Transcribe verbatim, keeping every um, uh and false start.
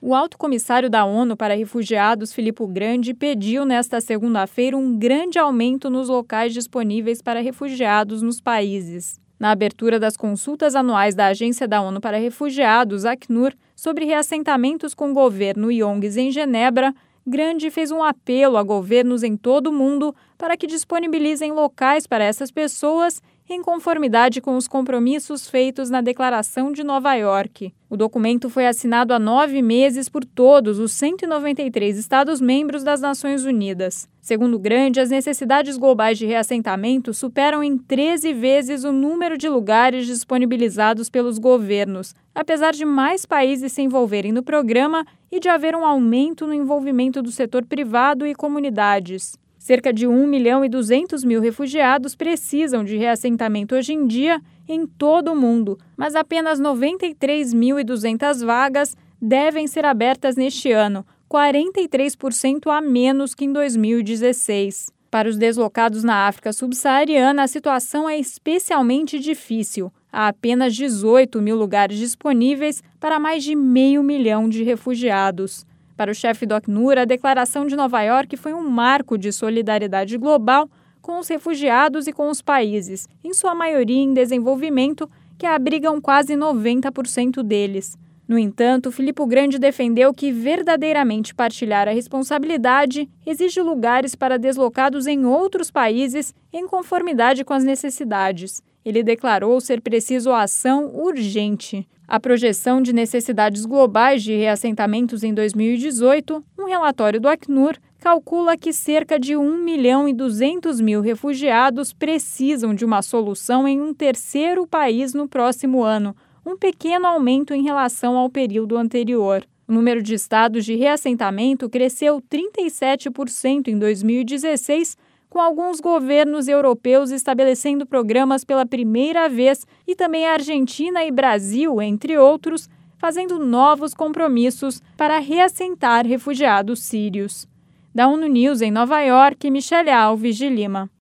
O alto comissário da ONU para Refugiados, Filippo Grandi, pediu nesta segunda-feira um grande aumento nos locais disponíveis para refugiados nos países. Na abertura das consultas anuais da Agência da ONU para Refugiados, Acnur, sobre reassentamentos com o governo e O N Gs em Genebra, Grandi fez um apelo a governos em todo o mundo para que disponibilizem locais para essas pessoas em conformidade com os compromissos feitos na Declaração de Nova York. O documento foi assinado há nove meses por todos os cento e noventa e três Estados-membros das Nações Unidas. Segundo Grandi, as necessidades globais de reassentamento superam em treze vezes o número de lugares disponibilizados pelos governos, apesar de mais países se envolverem no programa e de haver um aumento no envolvimento do setor privado e comunidades. Cerca de um milhão e duzentos mil refugiados precisam de reassentamento hoje em dia em todo o mundo, mas apenas noventa e três mil e duzentas vagas devem ser abertas neste ano, quarenta e três por cento a menos que em dois mil e dezesseis. Para os deslocados na África subsaariana, a situação é especialmente difícil. Há apenas dezoito mil lugares disponíveis para mais de meio milhão de refugiados. Para o chefe do Acnur, a Declaração de Nova York foi um marco de solidariedade global com os refugiados e com os países, em sua maioria em desenvolvimento, que abrigam quase noventa por cento deles. No entanto, Filippo Grandi defendeu que verdadeiramente partilhar a responsabilidade exige lugares para deslocados em outros países em conformidade com as necessidades. Ele declarou ser preciso ação urgente. A projeção de necessidades globais de reassentamentos em dois mil e dezoito, um relatório do Acnur, calcula que cerca de um milhão e duzentos mil refugiados precisam de uma solução em um terceiro país no próximo ano, um pequeno aumento em relação ao período anterior. O número de estados de reassentamento cresceu trinta e sete por cento em dois mil e dezesseis, com alguns governos europeus estabelecendo programas pela primeira vez e também a Argentina e Brasil, entre outros, fazendo novos compromissos para reassentar refugiados sírios. Da ONU News em Nova York, Michele Alves de Lima.